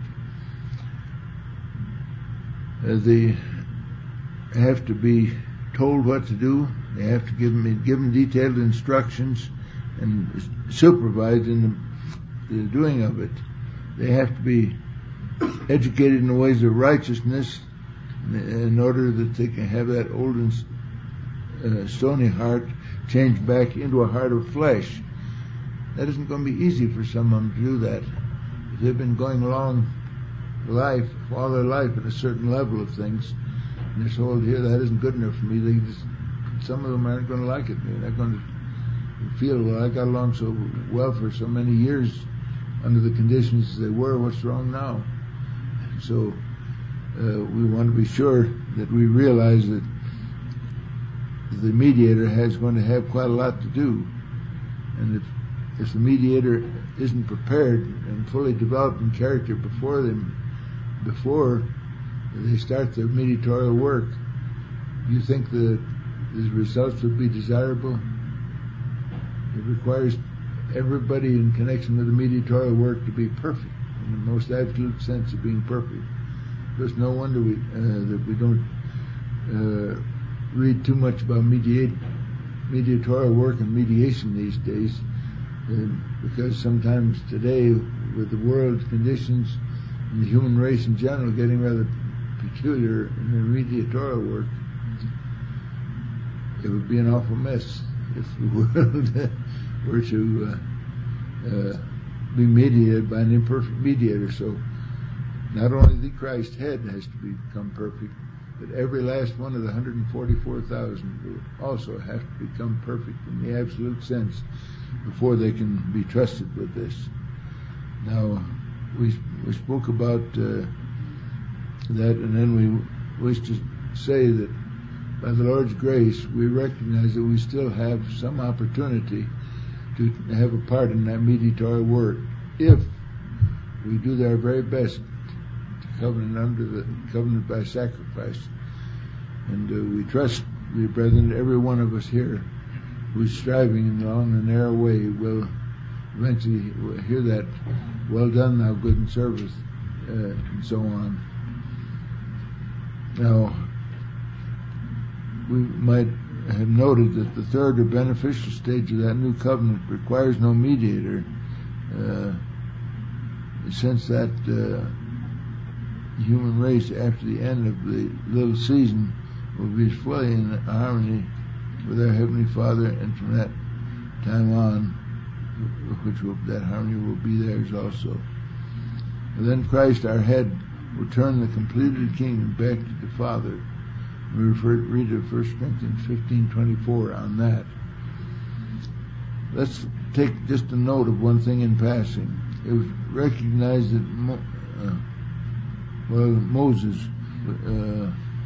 Uh, they have to be told what to do. They have to give them, give them detailed instructions and supervised in the, the doing of it. They have to be educated in the ways of righteousness in order that they can have that old and uh, stony heart changed back into a heart of flesh. That isn't going to be easy for someone to do that. If they've been going along life, all their life at a certain level of things, and they're told, here, that isn't good enough for me, they just, some of them aren't going to like it. They're not going to feel, well, I got along so well for so many years under the conditions as they were, what's wrong now? So uh, we want to be sure that we realize that the mediator has going to have quite a lot to do. And if if the mediator isn't prepared and fully developed in character before them, before they start their mediatorial work, you think the the results would be desirable. It requires everybody in connection with the mediatorial work to be perfect, in the most absolute sense of being perfect. There's no wonder we, uh, that we don't uh, read too much about mediate, mediatorial work and mediation these days, uh, because sometimes today, with the world's conditions and the human race in general getting rather peculiar in their mediatorial work, it would be an awful mess if the world were to uh, uh, be mediated by an imperfect mediator. So not only the Christ head has to become perfect, but every last one of the one hundred forty-four thousand will also have to become perfect in the absolute sense before they can be trusted with this. Now, we we spoke about uh, that, and then we wish to say that by the Lord's grace, we recognize that we still have some opportunity to have a part in that mediatorial work if we do our very best to covenant under the covenant by sacrifice. And uh, we trust, dear brethren, that every one of us here who's striving along the narrow way will eventually hear that, well done, thou good and service, uh, and so on. Now, we might have noted that the third or beneficial stage of that new covenant requires no mediator, uh, since that uh, human race, after the end of the little season, will be fully in harmony with our Heavenly Father, and from that time on, which will, that harmony will be theirs also. And then Christ, our head, will turn the completed kingdom back to the Father. We refer, read to First Corinthians fifteen twenty-four on that. Let's take just a note of one thing in passing. It was recognized that Mo, uh, well, Moses uh,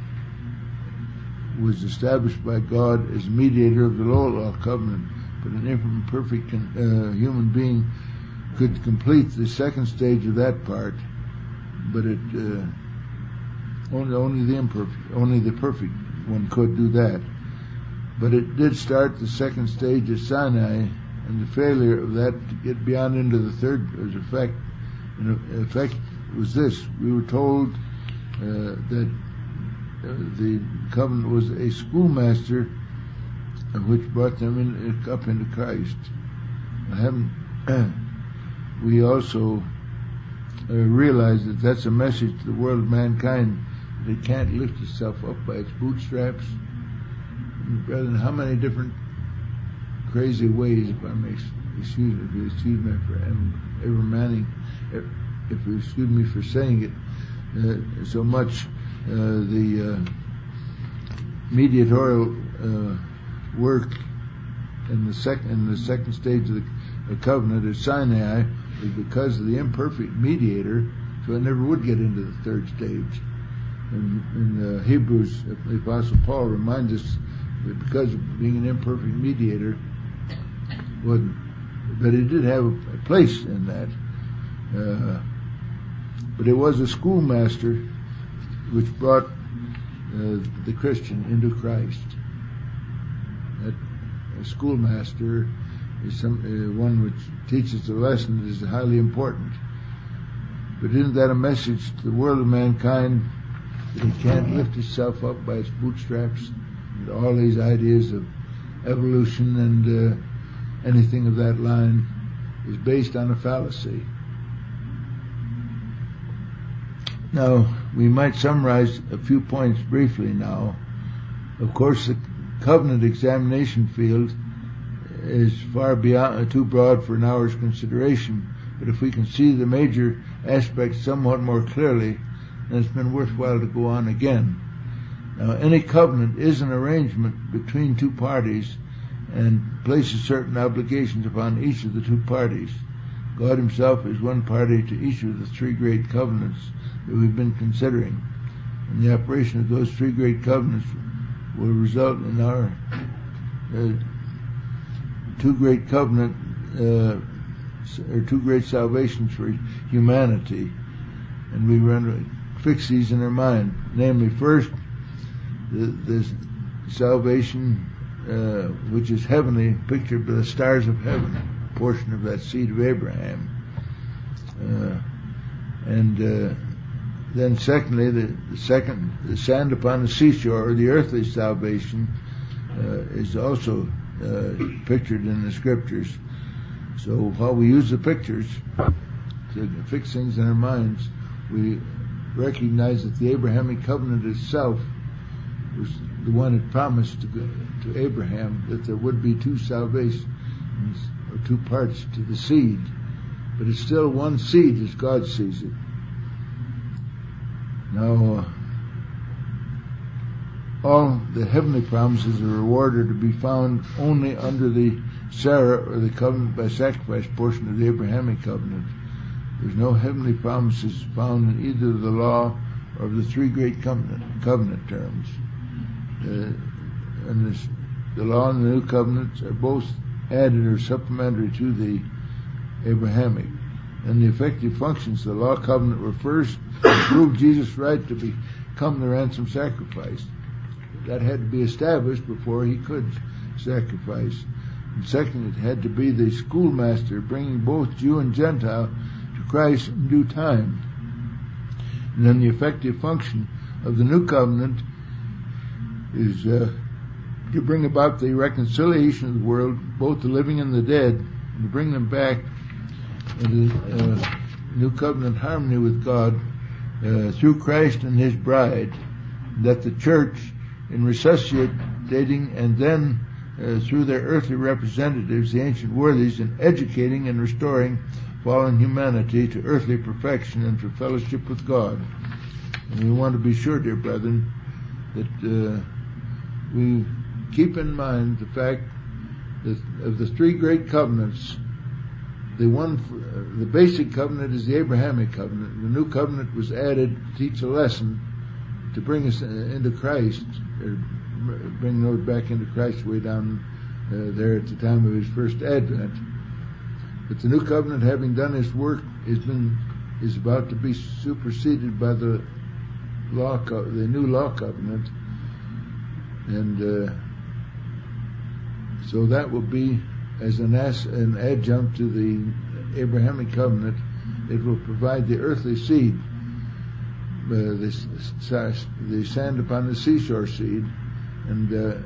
was established by God as mediator of the law covenant, but an imperfect uh, human being could complete the second stage of that part, but it uh, only only the imperfect, only the perfect one could do that. But it did start the second stage at Sinai, and the failure of that to get beyond into the third was effect. In effect, was this: we were told uh, that uh, the covenant was a schoolmaster, uh, which brought them in, up into Christ. I haven't. We also uh, realize that that's a message to the world of mankind, that it can't lift itself up by its bootstraps. And brethren, how many different crazy ways, if I may excuse me, if you excuse me for ever manning, if you excuse me for saying it uh, so much, uh, the uh, mediatorial uh, work in the second in the second stage of the, the covenant at Sinai is because of the imperfect mediator, so it never would get into the third stage. In, in uh, Hebrews, the Apostle Paul reminds us that because of being an imperfect mediator, wasn't, but it did have a place in that. Uh, but it was a schoolmaster which brought uh, the Christian into Christ. That a schoolmaster is some uh, one which teaches a lesson that is highly important. But isn't that a message to the world of mankind that it can't lift itself up by its bootstraps? And all these ideas of evolution and uh, anything of that line is based on a fallacy. Now, we might summarize a few points briefly now. Of course, the covenant examination field is far beyond, uh, too broad for an hour's consideration, but if we can see the major aspects somewhat more clearly, then it's been worthwhile to go on again. Now, any covenant is an arrangement between two parties and places certain obligations upon each of the two parties. God himself is one party to each of the three great covenants that we've been considering. And the operation of those three great covenants will result in our uh, two great covenant, uh, or two great salvations for humanity. And we run fix these in our mind. Namely, first, the, this salvation, uh, which is heavenly, pictured by the stars of heaven, a portion of that seed of Abraham. Uh, and uh, then secondly, the, the second, the sand upon the seashore, or the earthly salvation, uh, is also uh, pictured in the scriptures. So while we use the pictures to fix things in our minds, we recognize that the Abrahamic covenant itself was the one that promised to, to Abraham that there would be two salvations, or two parts to the seed, but it's still one seed as God sees it. Now, uh, all the heavenly promises of reward are to be found only under the Sarah, or the covenant by sacrifice portion of the Abrahamic covenant. There's no heavenly promises found in either the law or the three great covenant, covenant terms. Uh, and this, the law and the new covenants are both added or supplementary to the Abrahamic. And the effective functions of the law covenant were first to prove Jesus' right to become the ransom sacrifice. That had to be established before he could sacrifice. And second, it had to be the schoolmaster bringing both Jew and Gentile to Christ in due time. And then the effective function of the new covenant is uh, to bring about the reconciliation of the world, both the living and the dead, and to bring them back into uh, new covenant harmony with God uh, through Christ and His bride. That the church, in resuscitating and then uh, through their earthly representatives, the ancient worthies, in educating and restoring fallen humanity to earthly perfection and for fellowship with God. And we want to be sure, dear brethren, that uh, we keep in mind the fact that of the three great covenants, the one, uh, the basic covenant is the Abrahamic covenant. The new covenant was added to teach a lesson to bring us into Christ, or bring those back into Christ way down uh, there at the time of His first advent. But the new covenant, having done its work, is been is about to be superseded by the law, co- the new law covenant, and uh, so that will be as an, as an adjunct to the Abrahamic covenant. It will provide the earthly seed, uh, the, the sand upon the seashore seed, and uh,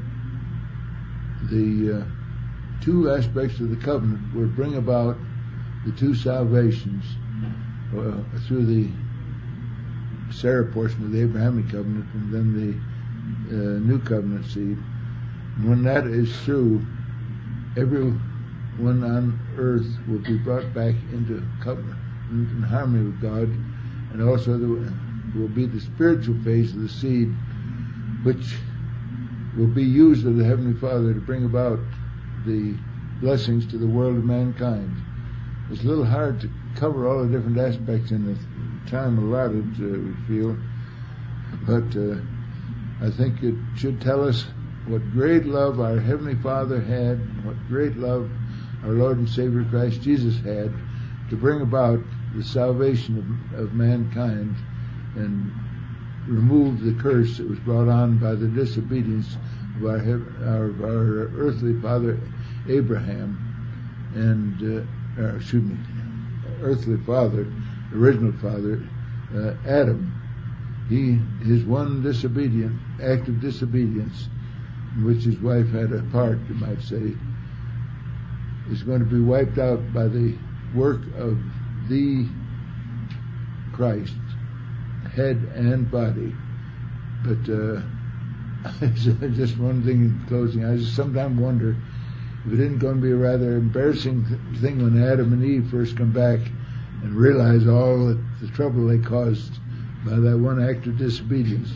the uh, two aspects of the covenant will bring about the two salvations uh, through the Sarah portion of the Abrahamic covenant, and then the uh, new covenant seed. And when that is through, everyone on earth will be brought back into covenant, in harmony with God, and also there will be the spiritual phase of the seed, which will be used of the Heavenly Father to bring about the blessings to the world of mankind. It's a little hard to cover all the different aspects in the time allotted, uh, we feel, but uh, I think it should tell us what great love our Heavenly Father had, what great love our Lord and Savior Christ Jesus had to bring about the salvation of, of mankind and remove the curse that was brought on by the disobedience of our, our, our earthly father Abraham and uh, uh, excuse me, earthly father, original father uh, Adam. He his one disobedient act of disobedience, in which his wife had a part, you might say, is going to be wiped out by the work of the Christ, head and body. But uh, just one thing in closing, I just sometimes wonder if it isn't going to be a rather embarrassing thing when Adam and Eve first come back and realize all the, the trouble they caused by that one act of disobedience.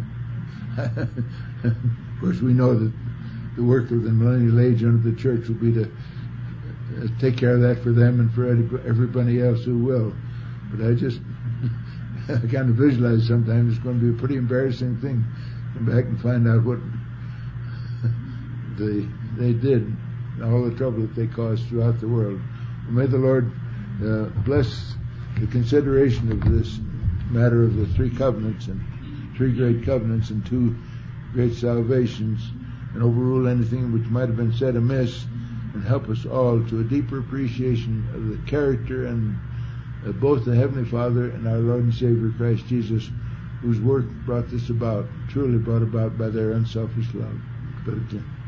Of course, we know that the work of the millennial age under the church will be to uh, take care of that for them and for everybody else who will. But I just I kind of visualize sometimes it's going to be a pretty embarrassing thing to come back and find out what they they did, all the trouble that they caused throughout the world. Well, may the Lord uh, bless the consideration of this matter of the three covenants and three great covenants and two great salvations, and overrule anything which might have been said amiss, and help us all to a deeper appreciation of the character and of both the Heavenly Father and our Lord and Savior Christ Jesus, whose work brought this about, truly brought about by their unselfish love. But again,